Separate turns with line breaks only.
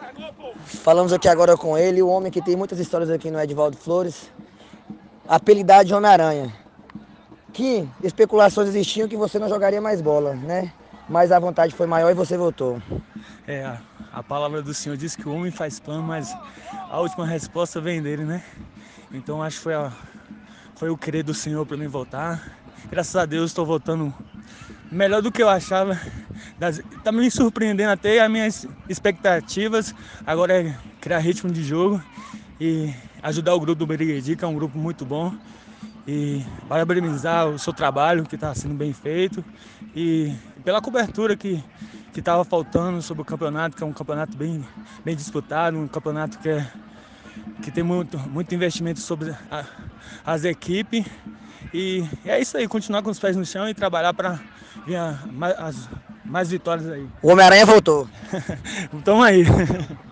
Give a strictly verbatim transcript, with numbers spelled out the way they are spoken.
Falamos aqui agora com ele, o homem que tem muitas histórias aqui no Edivaldo Flores, apelidado de Homem-Aranha. Que especulações existiam que você não jogaria mais bola, né? Mas a vontade foi maior e você voltou.
É, a, a palavra do Senhor diz que o homem faz plano, mas a última resposta vem dele, né? Então acho que foi, a, foi o querer do Senhor para mim voltar. Graças a Deus estou voltando melhor do que eu achava. Tá me surpreendendo até as minhas expectativas. Agora é criar ritmo de jogo e ajudar o grupo do Birigui, que é um grupo muito bom. E parabenizar o seu trabalho, que está sendo bem feito, e pela cobertura que que estava faltando sobre o campeonato, que é um campeonato bem, bem disputado, um campeonato que, é, que tem muito, muito investimento sobre a, as equipes. E é isso aí, continuar com os pés no chão e trabalhar para vir a, as mais vitórias aí.
O Homem-Aranha voltou.
Tamo aí.